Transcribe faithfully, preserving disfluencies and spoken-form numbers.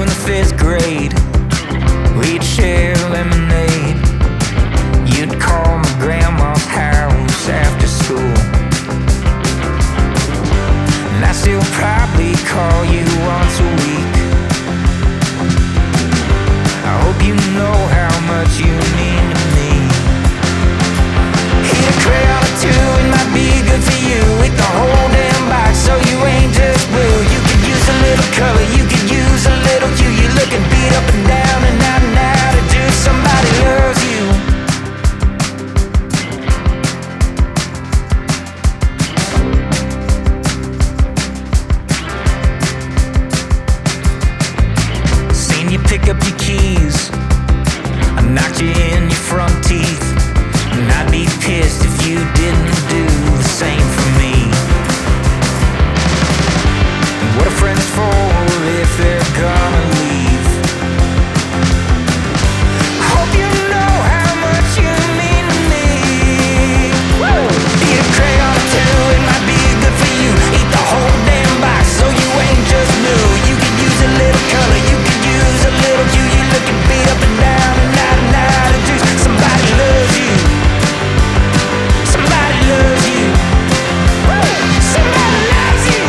in the fifth grade. We'd share lemonade. You'd call my grandma's house after school, and I still probably call you once a week. I hope you know how much you mean to me. Hit a crayon or two, it might be good for you. Eat the whole damn box so you ain't just blue. You could use a little color, you could use a little hue. You're looking beat up and down and out and out of juice. Somebody loves you. Seen you pick up your keys, I knocked you in your front teeth, and I'd be pissed if you didn't do the same for me. And what are friends for if they're gonna leave? Hope you know how much you mean to me. Woo! Eat a crayon or two, it might be good for you. Eat the whole damn box so you ain't just blue. You could use a little color, you could use a little hue. You're looking beat up and down and out and out of juice. Somebody loves you. Somebody loves you. Woo! Somebody loves you.